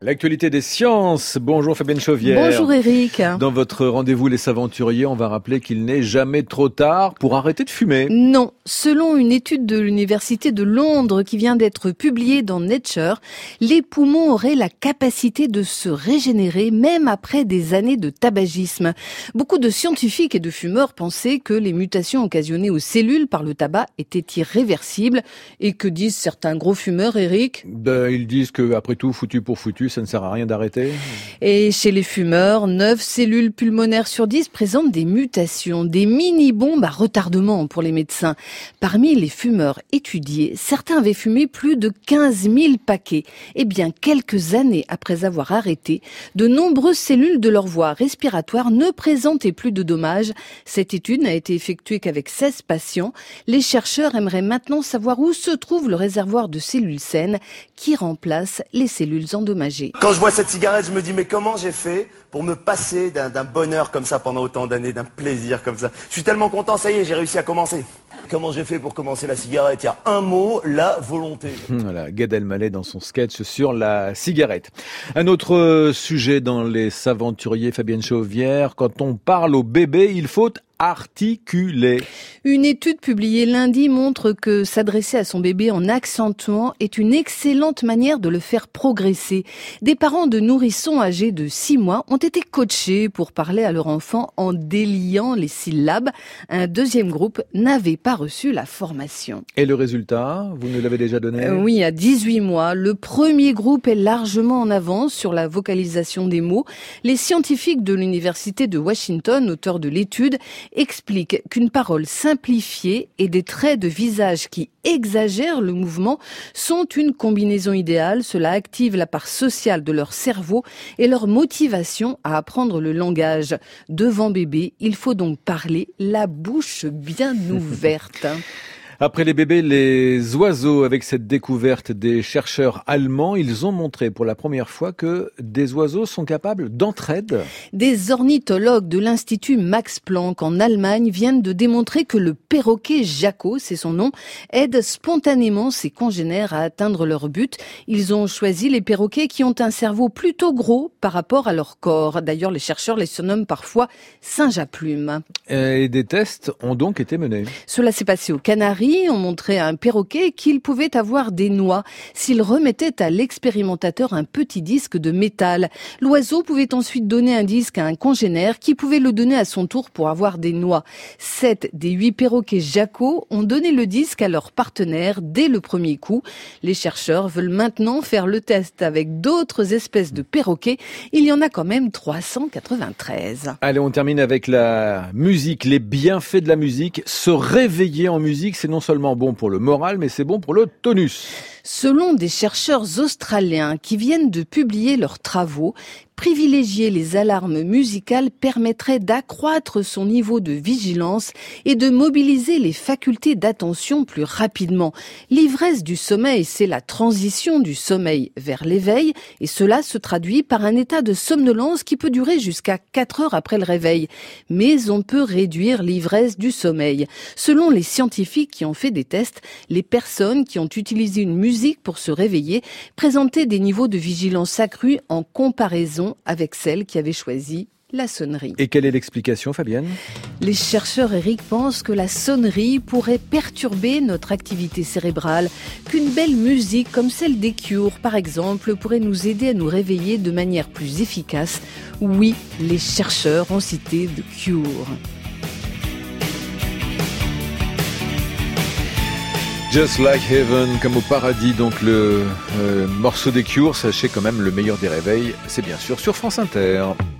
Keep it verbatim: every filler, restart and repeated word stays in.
L'actualité des sciences. Bonjour Fabienne Chauvière. Bonjour Eric. Dans votre rendez-vous Les Saventuriers, on va rappeler qu'il n'est jamais trop tard pour arrêter de fumer. Non. Selon une étude de l'Université de Londres qui vient d'être publiée dans Nature, les poumons auraient la capacité de se régénérer même après des années de tabagisme. Beaucoup de scientifiques et de fumeurs pensaient que les mutations occasionnées aux cellules par le tabac étaient irréversibles. Et que disent certains gros fumeurs, Eric ? Ben, ils disent que, après tout, foutu pour foutu, ça ne sert à rien d'arrêter. Et chez les fumeurs, neuf cellules pulmonaires sur dix présentent des mutations, des mini-bombes à retardement pour les médecins. Parmi les fumeurs étudiés, certains avaient fumé plus de quinze mille paquets. Eh bien, quelques années après avoir arrêté, de nombreuses cellules de leur voie respiratoire ne présentaient plus de dommages. Cette étude n'a été effectuée qu'avec seize patients. Les chercheurs aimeraient maintenant savoir où se trouve le réservoir de cellules saines qui remplace les cellules endommagées. Quand je vois cette cigarette, je me dis mais comment j'ai fait pour me passer d'un, d'un bonheur comme ça pendant autant d'années, d'un plaisir comme ça. Je suis tellement content, ça y est, j'ai réussi à commencer. Comment j'ai fait pour commencer la cigarette ? Il y a un mot, la volonté. Voilà, Gad Elmaleh dans son sketch sur la cigarette. Un autre sujet dans Les Saventuriers, Fabienne Chauvière, quand on parle au bébé, il faut articuler. Une étude publiée lundi montre que s'adresser à son bébé en accentuant est une excellente manière de le faire progresser. Des parents de nourrissons âgés de six mois ont été coachés pour parler à leur enfant en déliant les syllabes. Un deuxième groupe n'avait pas reçu la formation. Et le résultat, vous nous l'avez déjà donné ? euh, Oui, à dix-huit mois, le premier groupe est largement en avance sur la vocalisation des mots. Les scientifiques de l'Université de Washington, auteurs de l'étude, expliquent qu'une parole simplifiée et des traits de visage qui exagèrent le mouvement sont une combinaison idéale. Cela active la part sociale de leur cerveau et leur motivation à apprendre le langage. Devant bébé, il faut donc parler la bouche bien ouverte. Après les bébés, les oiseaux, avec cette découverte des chercheurs allemands, ils ont montré pour la première fois que des oiseaux sont capables d'entraide. Des ornithologues de l'Institut Max Planck en Allemagne viennent de démontrer que le perroquet Jaco, c'est son nom, aide spontanément ses congénères à atteindre leur but. Ils ont choisi les perroquets qui ont un cerveau plutôt gros par rapport à leur corps. D'ailleurs, les chercheurs les surnomment parfois singes à plumes. Et des tests ont donc été menés. Cela s'est passé aux Canaries. On montrait à un perroquet qu'il pouvait avoir des noix s'il remettait à l'expérimentateur un petit disque de métal. L'oiseau pouvait ensuite donner un disque à un congénère qui pouvait le donner à son tour pour avoir des noix. Sept des huit perroquets Jaco ont donné le disque à leur partenaire dès le premier coup. Les chercheurs veulent maintenant faire le test avec d'autres espèces de perroquets. Il y en a quand même trois cent quatre-vingt-treize. Allez, on termine avec la musique, les bienfaits de la musique. Se réveiller en musique, c'est non seulement bon pour le moral, mais c'est bon pour le tonus. Selon des chercheurs australiens qui viennent de publier leurs travaux, privilégier les alarmes musicales permettrait d'accroître son niveau de vigilance et de mobiliser les facultés d'attention plus rapidement. L'ivresse du sommeil, c'est la transition du sommeil vers l'éveil et cela se traduit par un état de somnolence qui peut durer jusqu'à quatre heures après le réveil. Mais on peut réduire l'ivresse du sommeil. Selon les scientifiques qui ont fait des tests, les personnes qui ont utilisé une musique pour se réveiller présentaient des niveaux de vigilance accrus en comparaison avec celles qui avaient choisi la sonnerie. Et quelle est l'explication, Fabienne ? Les chercheurs, Eric, pensent que la sonnerie pourrait perturber notre activité cérébrale, qu'une belle musique comme celle des Cure, par exemple, pourrait nous aider à nous réveiller de manière plus efficace. Oui, les chercheurs ont cité The Cure. Just Like Heaven, comme au paradis, donc le euh, morceau des Cure. Sachez quand même, le meilleur des réveils, c'est bien sûr sur France Inter.